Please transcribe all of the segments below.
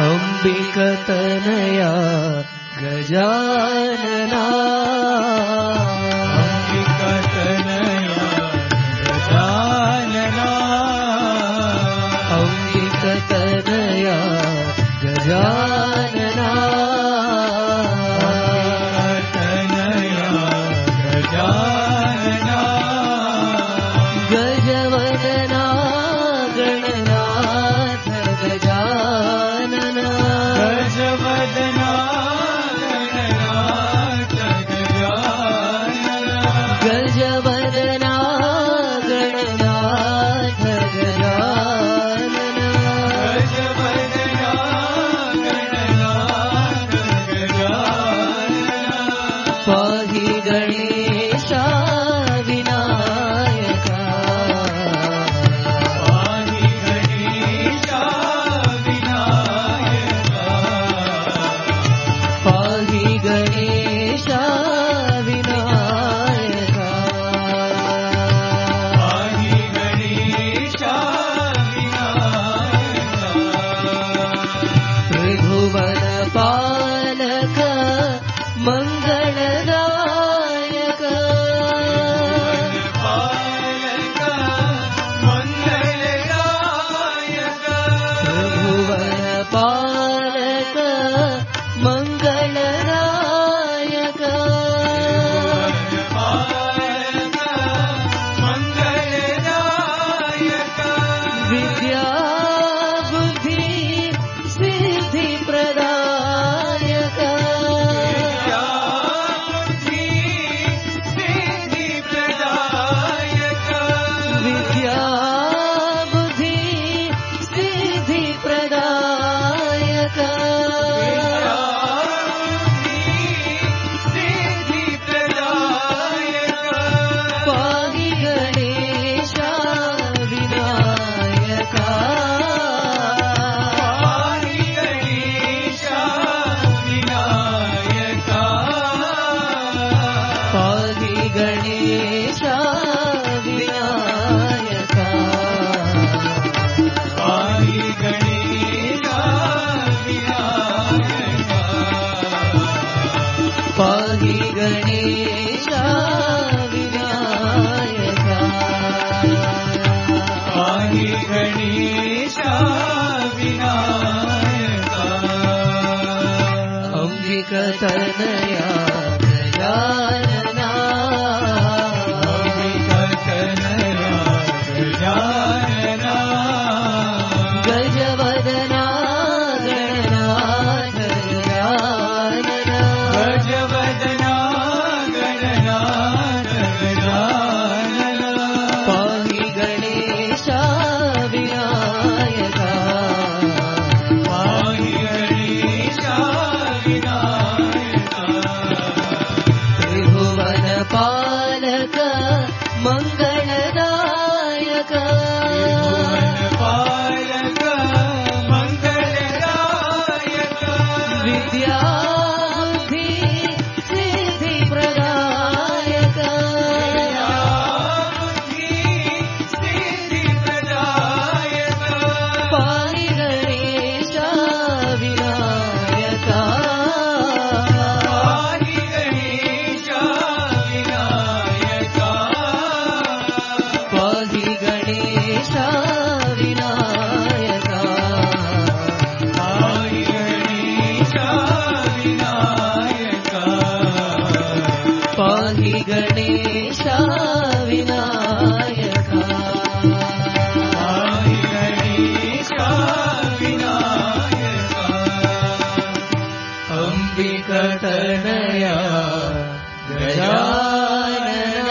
ಅಂಬಿಕತನಯ ಗಜಾನನ ಅಂಬಿಕತನಯ ಗಜಾನನ ಅಂಬಿಕತನಯ ಗಜಾನನ ಅಂಬಿಕತನಯ ಗಜಾನನ ಗಜವದನ ಗಣನಾಥ ಗಜಾನನ ಗಜವದನ ಗಣನಾಥ ಗಜಾನನ ಗಜವದನ ಗಣನಾಥ ಗಜಾನನ ಗಜವದನ ಗಣನಾಥ ಗಜಾನನ ಪಾಹಿ ಗಣೇಶ ವಿನಾಯಕ ಪಾಹಿ ಗಣೇಶ ವಿನಾಯಕ ಪಾಹಿ ಗಣೇಶ ವಿನಾಯಕ ಪಾಹಿ ಗಣೇಶ ವಿನಾಯಕ ತ್ರಿಭುವನ ಪಾಲಕ ಮಂಗಳದಾಯಕ ಪಾಲಕ ಮಂಗಳದಾಯಕ ತ್ರಿಭುವನ ಪಾಲಕ ಮಂಗಳದಾಯಕ ಪಾಲಕ ಮಂಗಳದಾಯಕ ವಿದ್ಯಾ ಬುದ್ಧಿ ಸಿದ್ಧಿ ಪ್ರದಾಯಕ ವಿದ್ಯಾ ಬುದ್ಧಿ ಸಿದ್ಧಿ ಪ್ರದಾಯಕ ವಿದ್ಯಾ ಬುದ್ಧಿ ಸಿದ್ಧಿ ಪ್ರದಾಯಕ ಪಾಹಿ ಗಣೇಶ ವಿನಾಯಕ ಪಾಹಿ ಗಣೇಶ ವಿನಾಯಕ ಪಾಹಿ ಗಣೇಶ ವಿನಾಯಕ ಪಾಹಿ ಗಣೇಶ ವಿನಾಯಕ ಪಾಹಿ ಗಣೇಶ ವಿನಾಯಕ ಪಾಹಿ ಗಣೇಶ ವಿನಾಯಕ ಅಂಬಿಕತನಯ ಗಜಾನನ ಅಂಬಿಕತನಯ ಗಜಾನನ ಗಜವದನ ಗಣನಾಥ ಗಜಾನನ ಗಜವದನ ಗಣನಾಥ ಗಜಾನನ ಪಾಹಿ ಗಣೇಶ ವಿನಾಯಕ ಪಾಹಿ ಗಣೇಶ ವಿನಾಯಕ ತ್ರಿಭುವನ ಪಾಲಕ ಮಂಗಳದಾಯಕ ಪಾಲಕ ಮಂಗಳದಾಯಕ ವಿದ್ಯಾ ಬುದ್ಧಿ ಸಿದ್ಧಿ ಪ್ರದಾಯಕ ಬುದ್ಧಿ ಸಿದ್ಧಿ ಪ್ರದಾಯಕ ಪಾಹಿ ಗಣೇಶ ವಿನಾಯಕ ಪಾಹಿ ಗಣೇಶ ವಿನಾಯಕ ಪಾಹಿ ಗಣೇಶ ವಿನಾಯಕ ಪಾಹಿ ಗಣೇಶ ವಿನಾಯಕ ಪಾಹಿ ಗಣೇಶ ವಿನಾಯಕ ಪಾಹಿ ಗಣೇಶ ವಿನಾಯಕ ಅಂಬಿಕತನಯ ಗಜಾನನ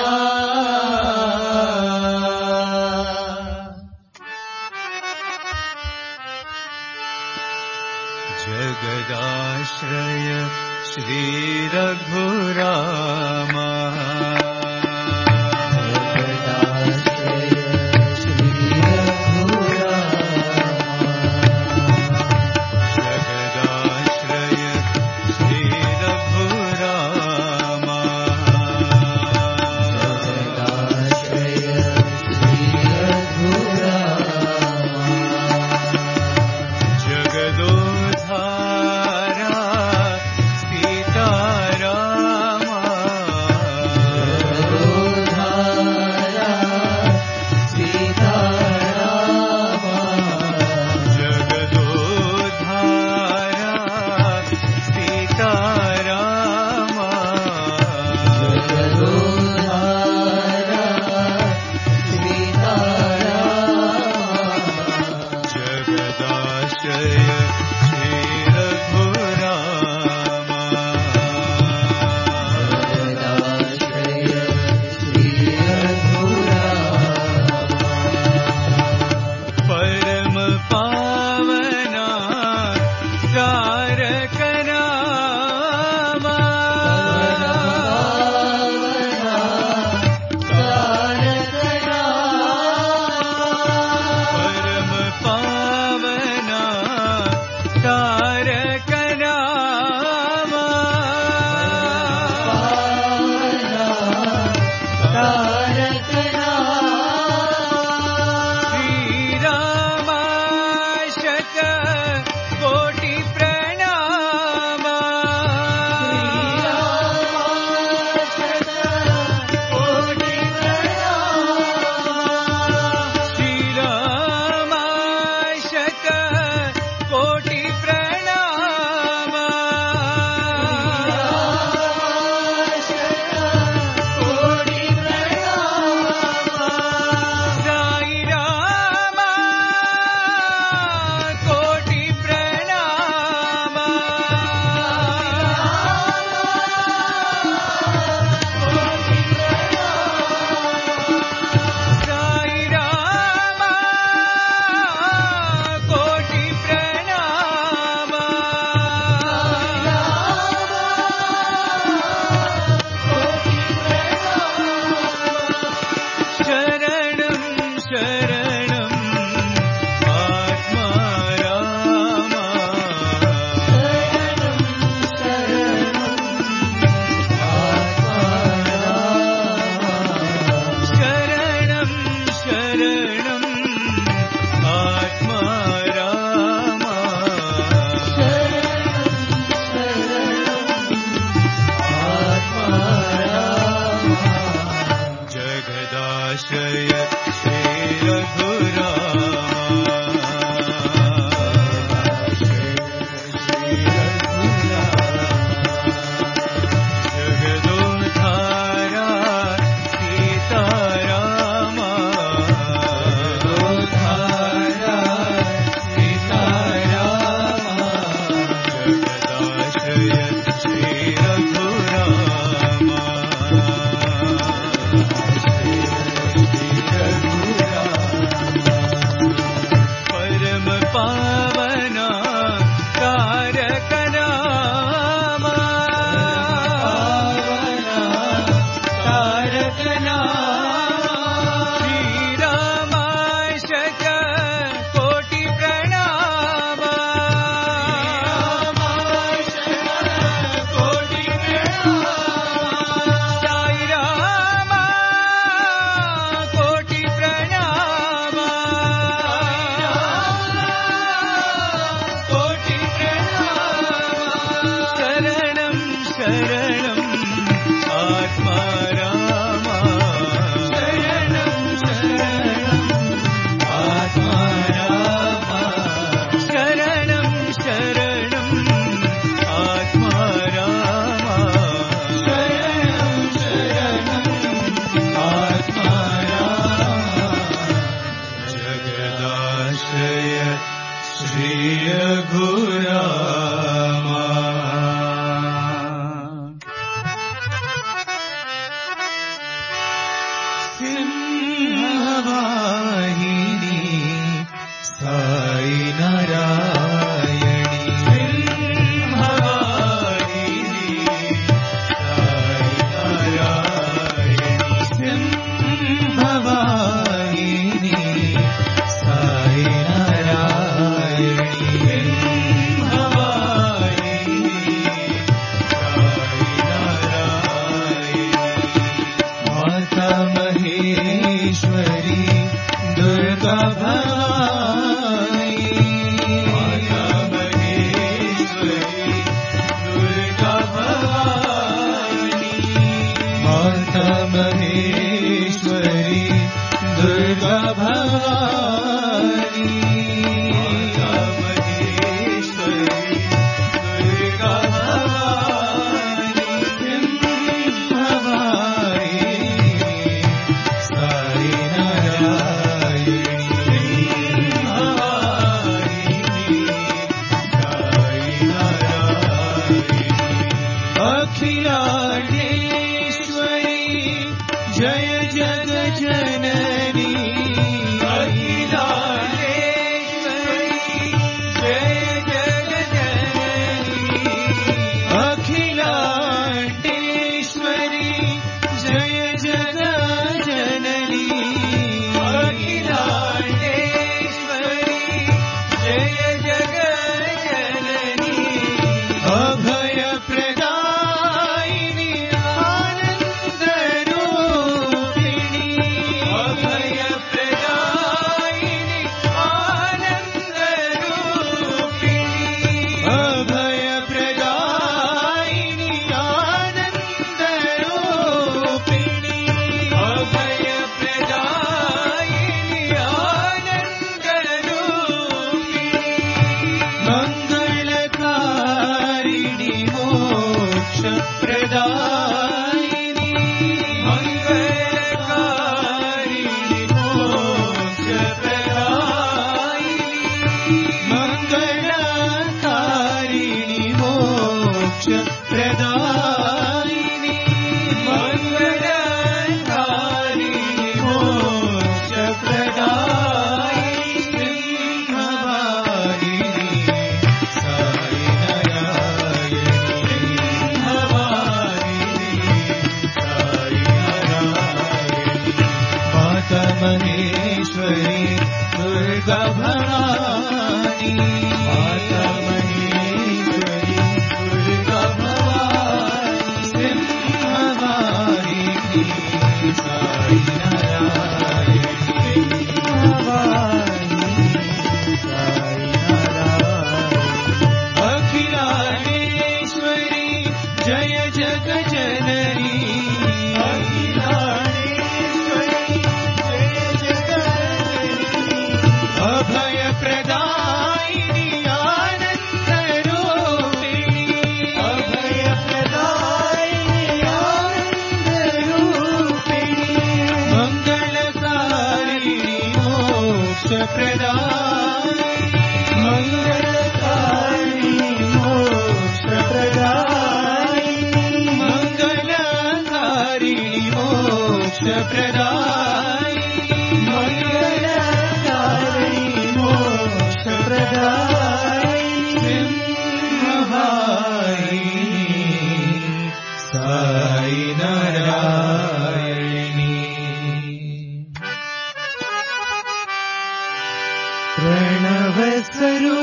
ಜಗದಾಶ್ರಯ ಶ್ರೀ ರಘುರಾಮ ಜಗದಾಶ್ರಯ ಶ್ರೀ ರಘುರಾಮ ಜಗದಾಶ್ರಯ ಶ್ರೀ ರಘುರಾಮ ಜಗದಾಶ್ರಯ ಶ್ರೀ ರಘುರಾಮ ಜಗದೋಧಾರ पावना तारक नामा परम पावना तारक नामा महेश्वरी दुर्गा भवानी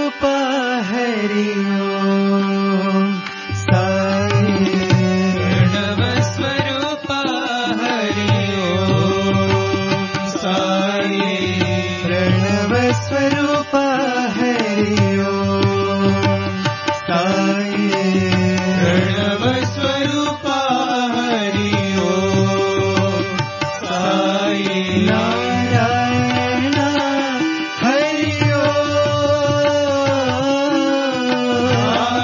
स्वरूप हरि ओम साई प्रणव स्वरूप हरि ओम साई प्रणव स्वरूप हरि ओम साई प्रणव स्वरूप हरि ओम साई नारायण हरि ओम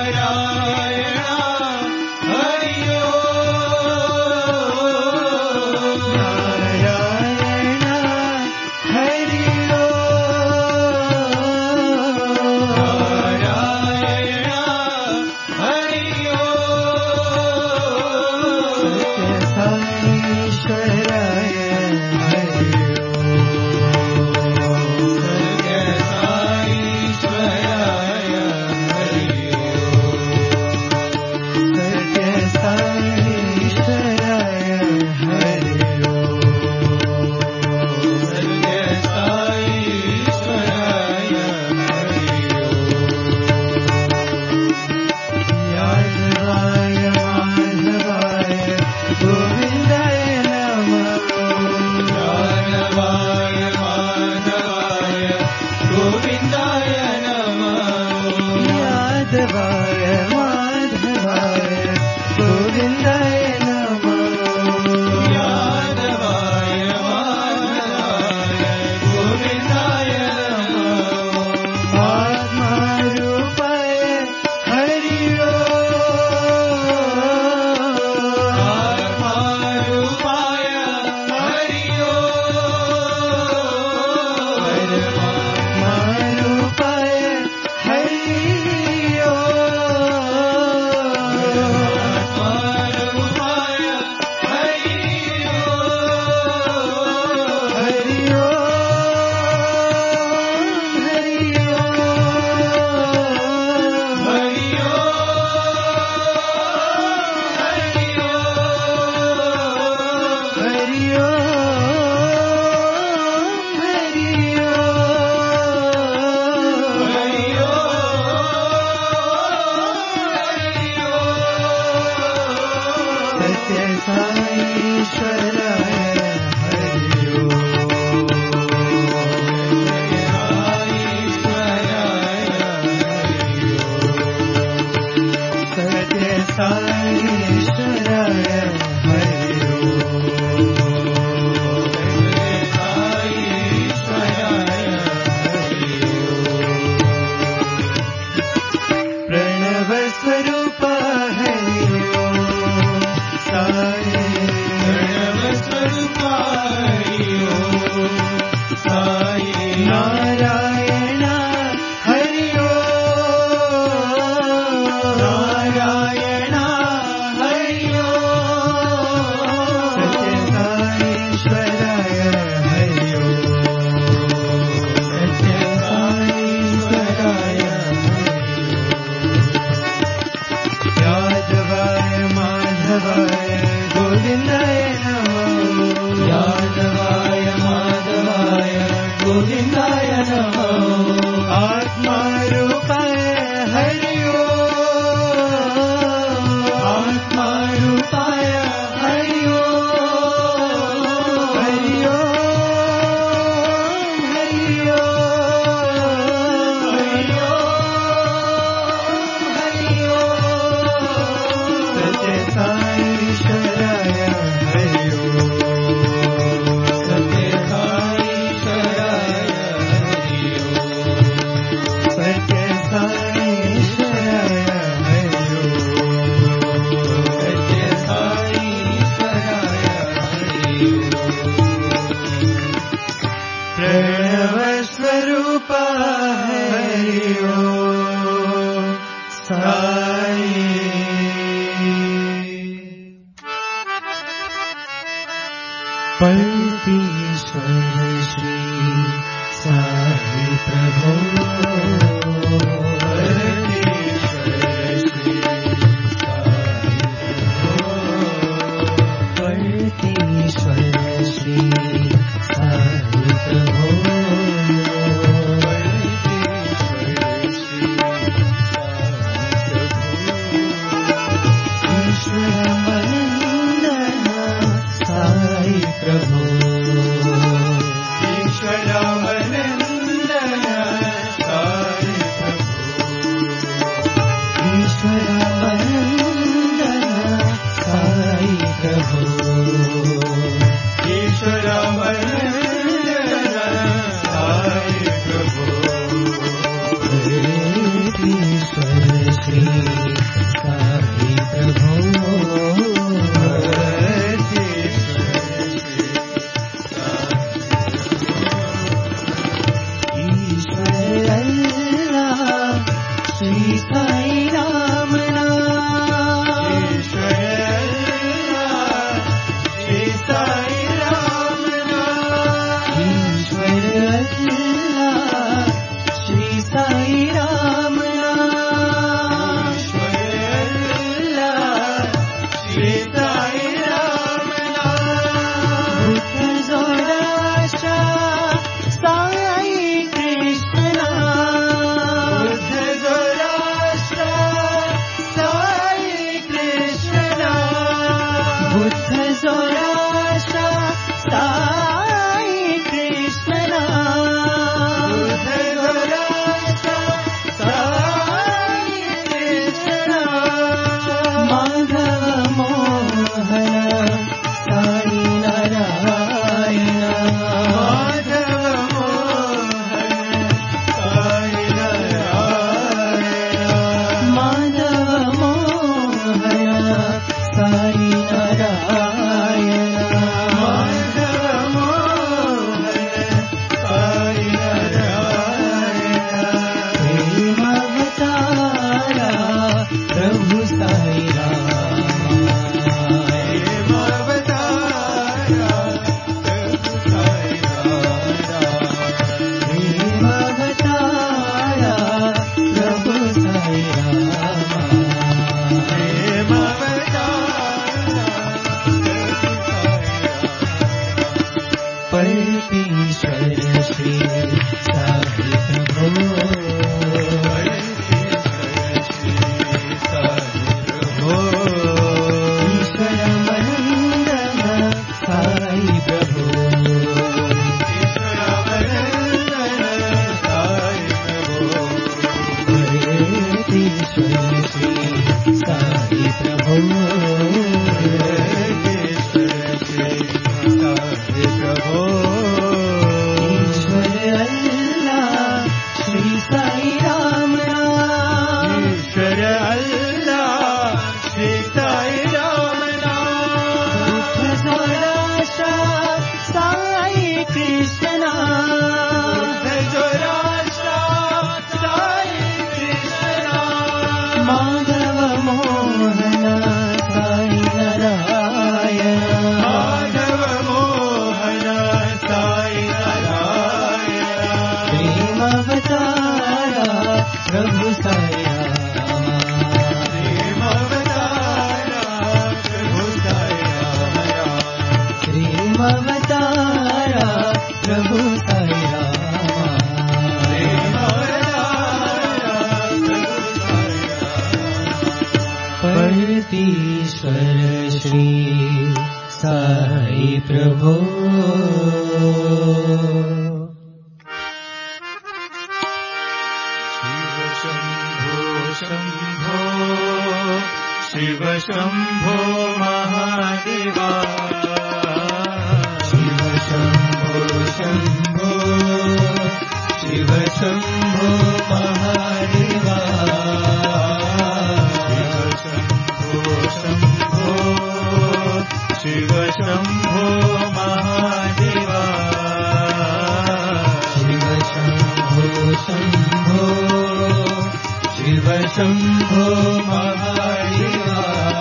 जगदीश्वर श्री साई प्रभो। शिव शंभो महादेवा। शिव शंभो शंभो शिव शंभो महादेवा। शिव शंभो महादेवा। शिव शंभो शंभो शिव शंभो महादेवा।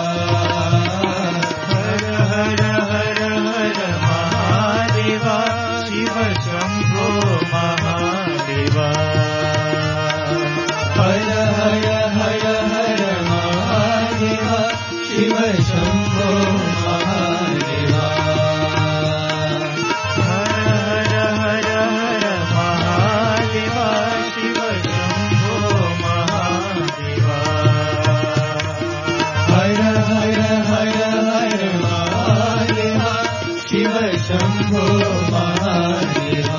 हर हर हर हर महादेवा। शिव शंभो महादेवा। हर हर हर हर महादेवा। शिव शंभो महादेवा। हर हर हर हर महादेवा। शिव शंभो महादेवा। हर हर हर हर महादेवा। शिव शंभो महादेवा।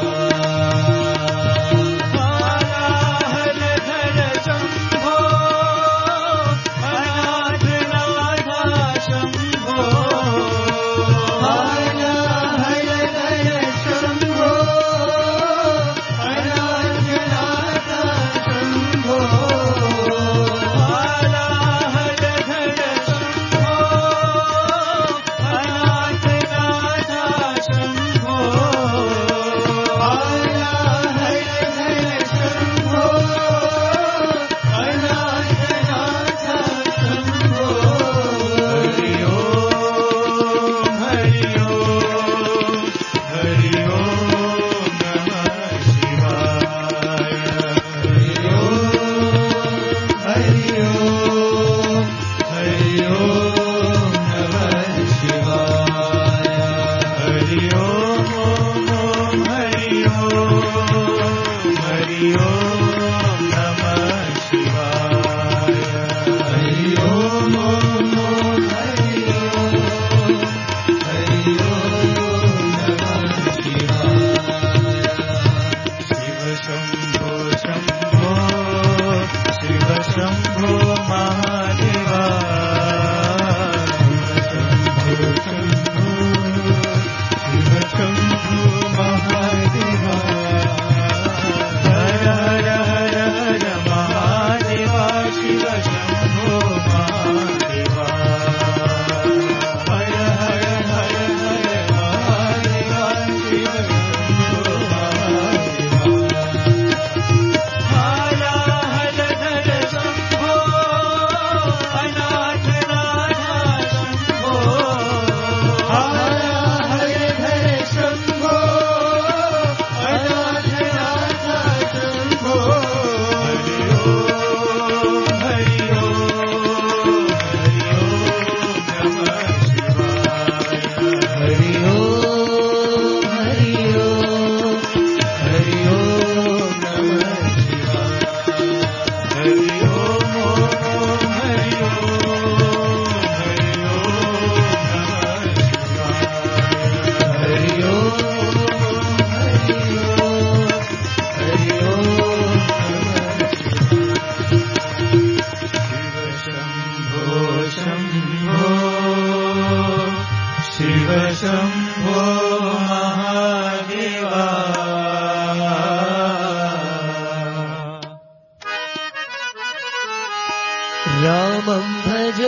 रामं भजो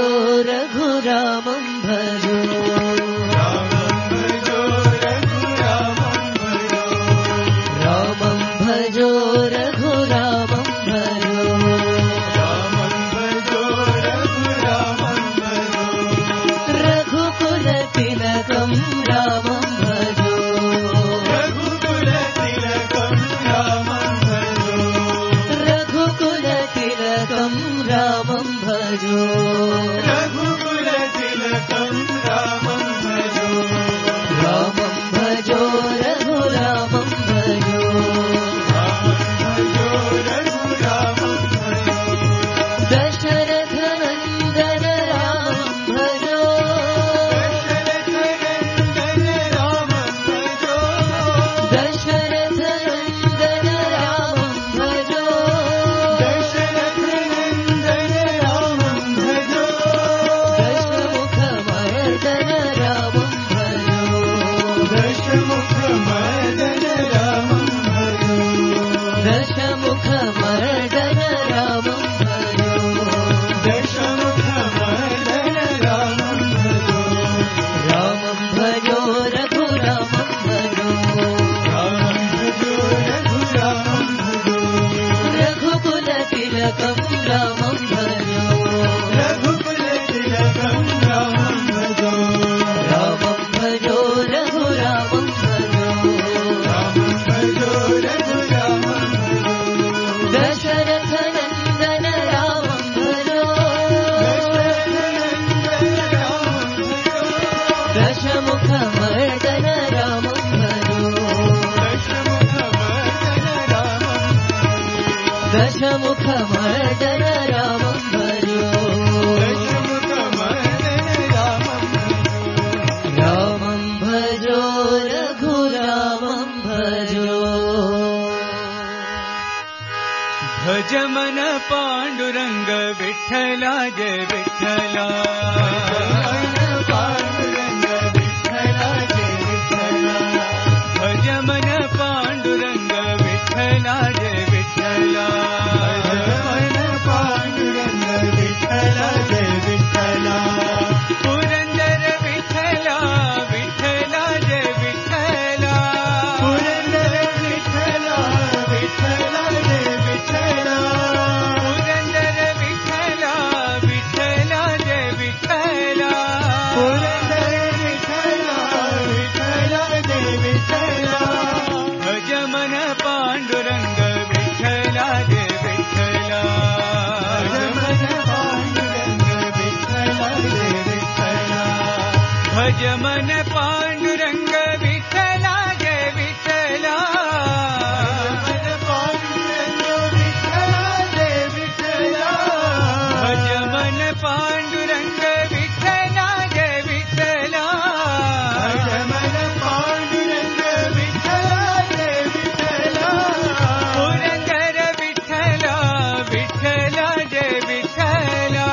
रघुरामं भजो। रामं भजो रघुरामं भजो। रामं भजो रघुरामं भजो। रामं भजो रघुरामं भजो। रघुकुलतिलकं रामं भजो। रघुकुलतिलकं रामं भजो। रघुकुलतिलकं रामं भजो। रघुकुलतिलकं रामं भजो। रामं भजो रघुरामं भजो। रामं भजो रघुरामं भजो। दशरथ नन्दन रामं तिलकं रामं भजो रघुकुल तिलकं रामं भजो रामं भजो रघुरामं भजो रामं भजो रघुरामं भजो दशरथनन्दन रामं भजो दशमुखमर्दन रामं भजो दशमुखमर्दन रामं भजो रामं भजो रघुरामं भजो भज मन पांडुरंग विठ्ठला जय विठ्ठला पांडुरंग विठ्ठला जय विठ्ठला भज मन पांडुरंग विठ्ठला जय विठ्ठला मन पांडुरंग विठ्ठला जय विठ्ठला पुरंदर विठ्ठला विठ्ठला जय विठ्ठला पुरंदर विठ्ठला विठ्ठला जय विठ्ठला पुरंदर विठ्ठला विठ्ठला जय विठ्ठला पुरंदर विठ्ठला विठ्ठला जय विठ्ठला भज मन पांडुरंग विठ्ठला जय विठ्ठला भज मन पांडुरंग विठ्ठला जय विठ्ठला भज मन पांडुरंग विठ्ठला जय विठ्ठला भज मन पांडुरंग विठ्ठला जय विठ्ठला पुरंदर विठ्ठला विठ्ठला जय विठ्ठला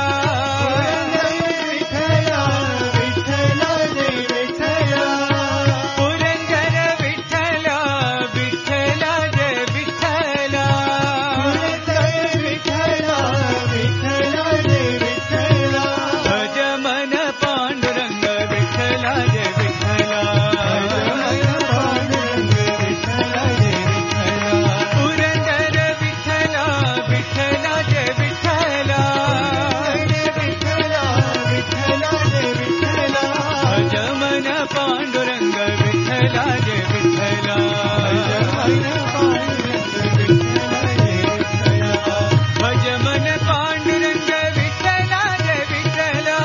पुरंदर विठ्ठला विठ्ठला जय विठ्ठला पुरंदर विठ्ठला विठ्ठला जय विठ्ठला भज मन पांडुरंग विठ्ठला जय विठ्ठला पुरंदर विठ्ठला विठ्ठला जय विठ्ठला भज मन पांडुरंग विठ्ठला जय विठ्ठला भज मन पांडुरंग विठ्ठला जय विठ्ठला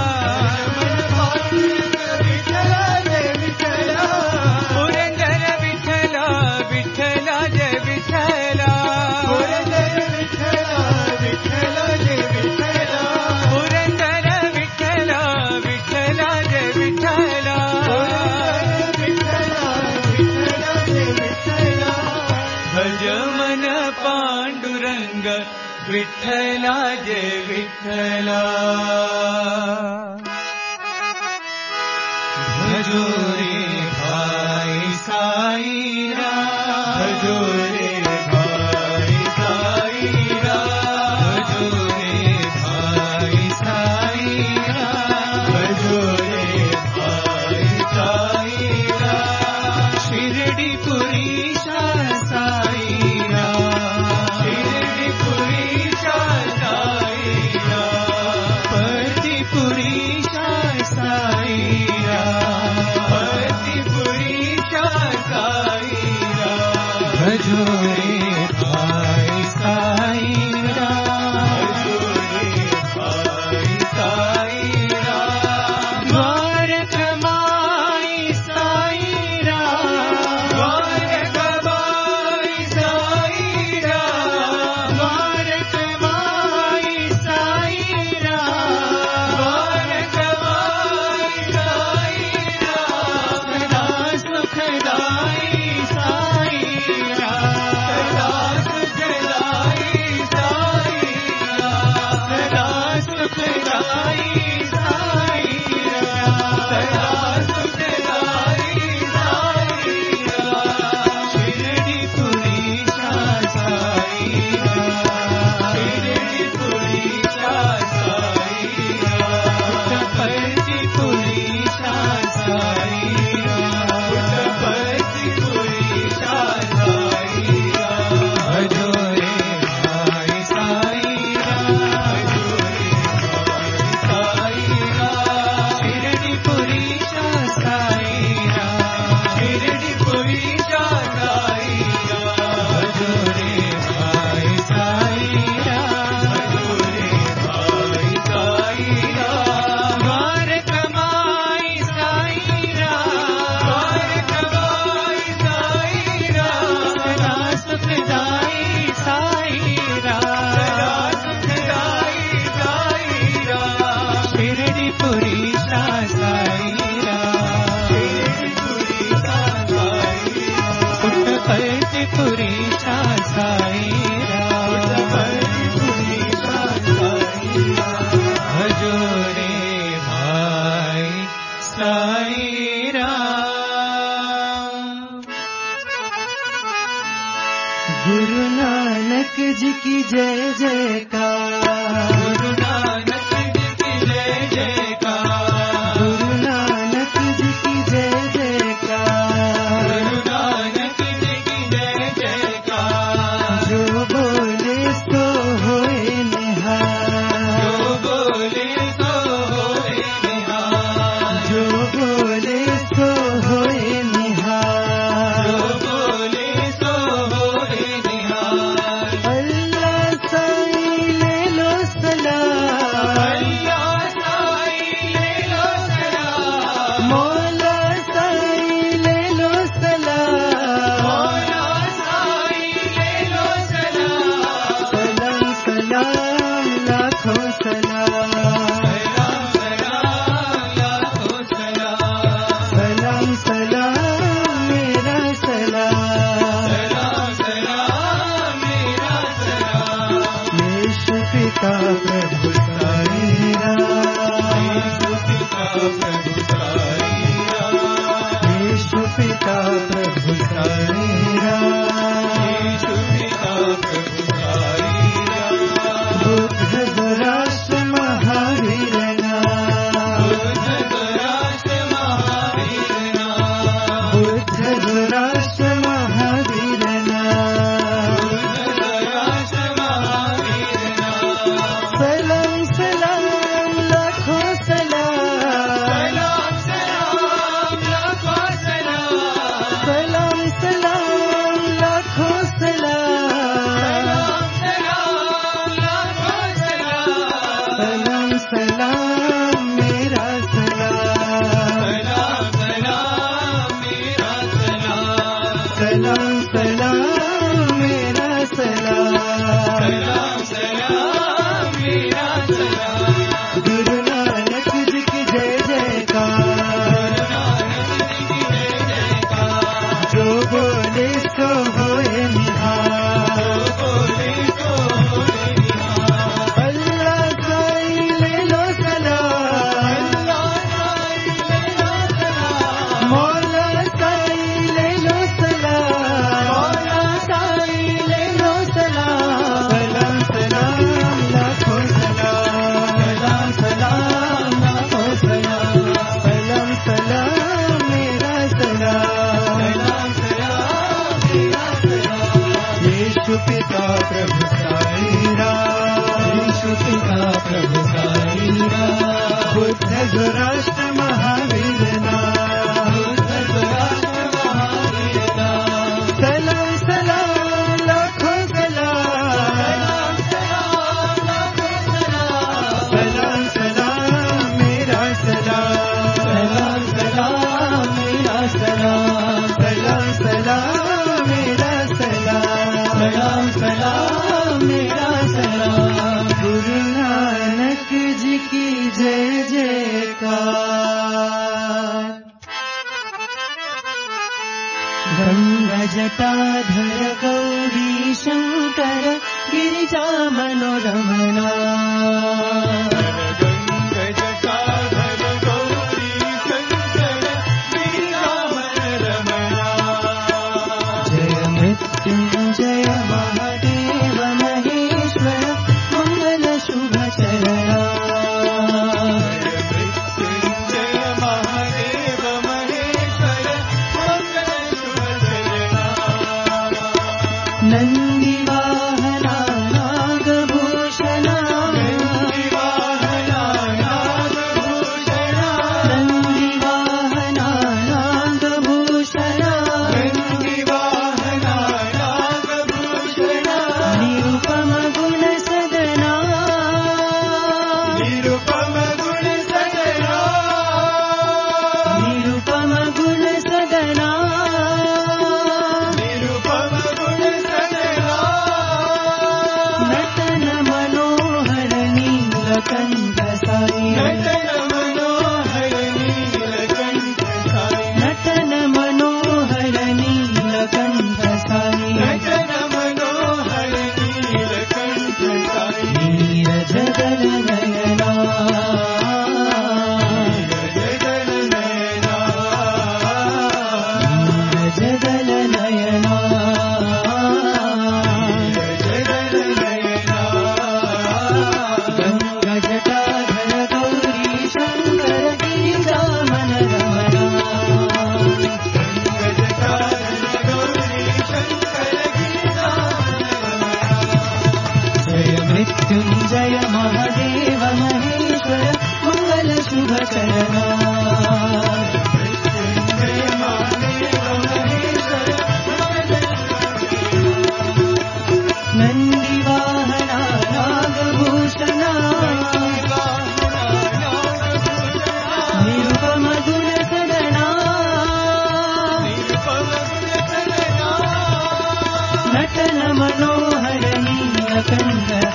पुरंदर विठ्ठला विठ्ठला जय विठ्ठला पुरंदर विठ्ठला विठ्ठला जय विठ्ठला पुरंदर विठ्ठला विठ्ठला जय विठ्ठला भज मन पांडुरंग विठ्ठला जय विठ्ठला भजो रे भाई साईरा भजो रे भाई साईरा भजो रे भाई साईरा भजो रे भाई साईरा शिरडी पुरीशा साईरा शिरडी पुरीशा साईरा पति पुरीशा साईरा पति पुरीशा साईरा भजो जयकार गुरु नानक जी की जय जयकार गुरु नानक जी की जय जयकार गुरु नानक जी की जय जयकार जो बोले सो होए निहाल जो बोले सो होए निहाल जो बोले सो होए निहाल जो बोले सो होए निहाल अल्लाह साईं ले लो सलाम अल्लाह साईं ले लो सलाम मौला साईं ले लो सलाम मौला साईं ले लो सलाम सलाम सलाम लाखों सलाम सलाम सलाम लाखों सलाम सलाम सलाम मेरा सलाम सलाम सलाम मेरा सलाम यीशु पिता प्रभु साईं यीशु पिता प्रभु साईं राम यीशु पिता प्रभु साईं यीशु पिता प्रभु साईं राम बुद्ध राष्ट्र महावीर बुद्ध राष्ट्र महावीर नाम बुद्ध राष्ट्र महावीर बुद्ध राष्ट्र महावीर नाम सलाम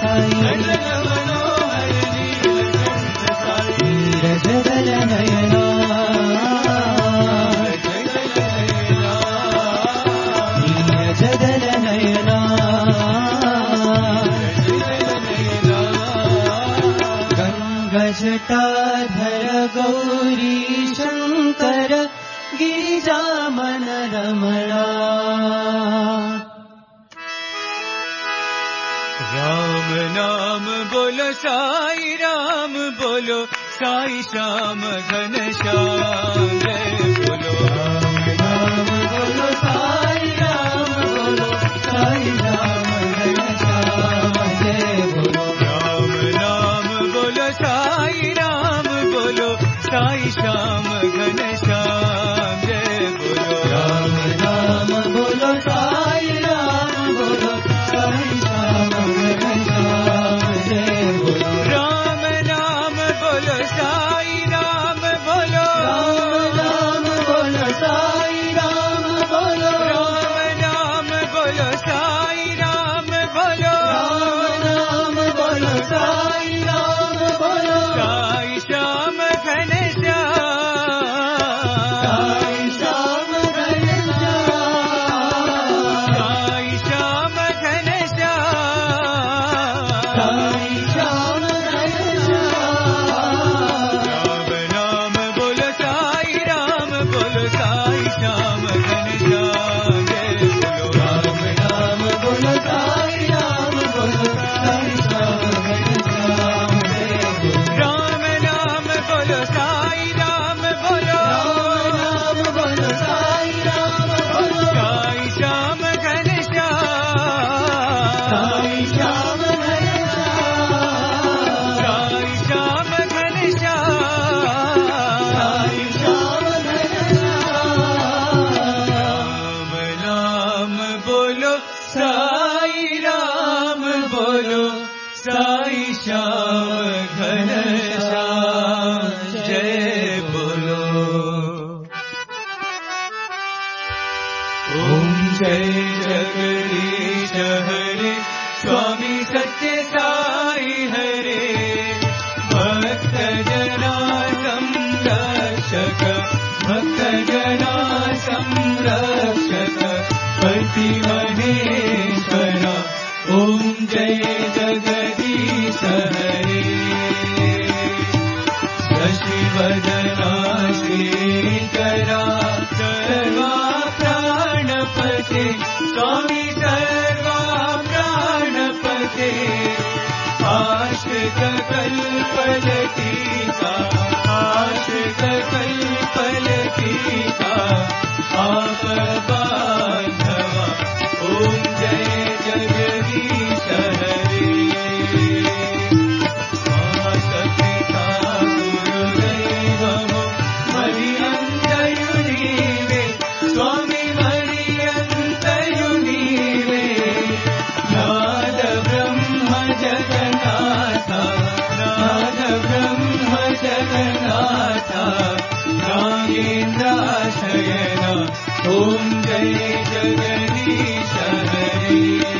साई नीरजदल नयना नीरजदल नयना गंगजटाधर गौरी शंकर गिरिजामन रमणा राम नाम बोलो साई राम बोलो साई श्याम घनश्याम जय बोलो राम नाम बोलो साई राम बोलो साई राम घनश्याम जय बोलो राम नाम बोलो साई राम बोलो साई श्याम घनश्याम जय बोलो राम नाम बोलो साई राम बोलो साई श्याम घनश्याम जय बोलो राम नाम बोलो साई राम बोलो राम नाम बोलो साई राम बोलो राम नाम बोलो साई राम बोलो राम नाम बोलो साई राम बोलो साई श्याम घनश्याम साई श्याम घनश्याम साई श्याम घनश्याम साई श्याम घनश्याम राम नाम बोलो साई राम बोलो साई श्याम घनश्याम जय बोलो राम नाम बोलो साई राम बोलो साई श्याम घनश्याम जय बोलो राम नाम बोलो साई राम बोलो राम नाम बोलो साई राम बोलो साई श्याम घनश्याम साई श्याम घनश्याम साई श्याम घनश्याम साई श्याम घनश्याम राम नाम बोलो साई राम बोलो साई श्याम घनश्याम जय बोलो ओम जय जगदीश हरे स्वामी सत्य साई हरे भक्त जना संरक्षक भक्त जना संरक्षक पति महेश्वरा ओम जय जगदीश हरे शशिवदना श्रीकरा सर्वा प्राणपते स्वामी सर्वा प्राणपते आश्रित कल्पलतीका आश्रित कल्पलतीका आप बांधवा ओम जय जगदीश हरे माता गुरुदैवमो मरियन्तयुनीवे स्वामी मरियन्तयुनीवे नाद ब्रह्म जगन्नाथ नाद ब्रह्म जगन्नाथ नागेन्द्राशयन ओम जय जगदीश हरे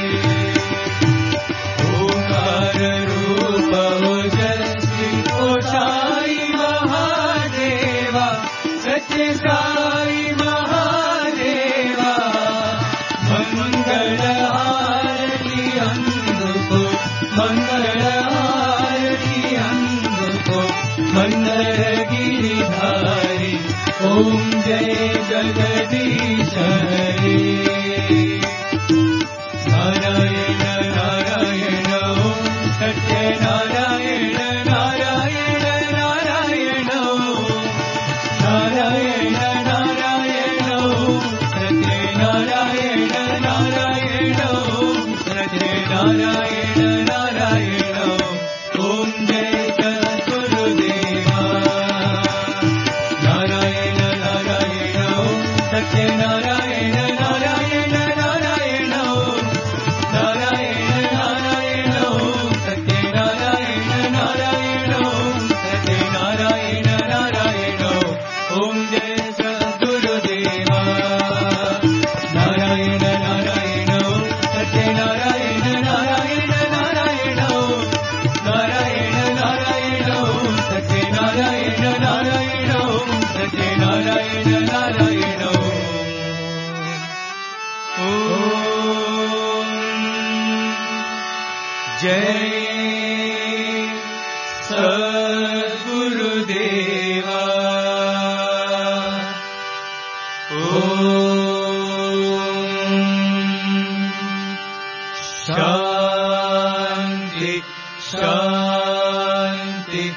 ओंकार रूप ओजस्वी ओ साई महादेवा सत्य साई महादेवा मंगल आरती अंधको मंगल आरती अंधको मंगल गिरिधारी ओम जय जगदीश हरे नारायण नारायण ओम सत्य नारायण नारायण नारायण ओम नारायण नारायण ओम सत्य नारायण नारायण ओम सत्य नारायण नारायण ओम जय सद्गुरुदेवा नारायण नारायण ओम सत्य नारायण नारायण नारायण ओम नारायण नारायण ओम सत्य नारायण सद्गुरुदेवा शांति शांति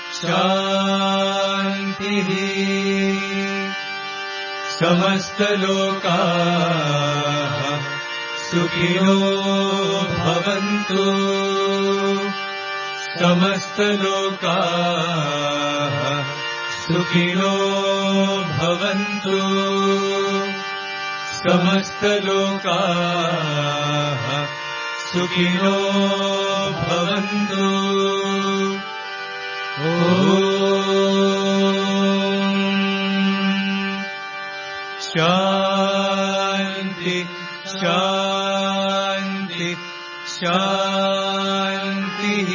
शांतिः समस्त लोकाः सुखिनो भवन्तु समस्त लोकाः सुखिनो भवन्तु समस्त लोकाः सुखिनो भवन्तु शांति शांति शांतिः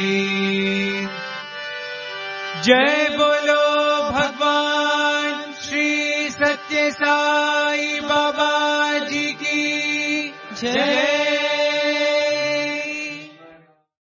जय बोलो भगवान श्री सत्य साई बाबा जी की जय।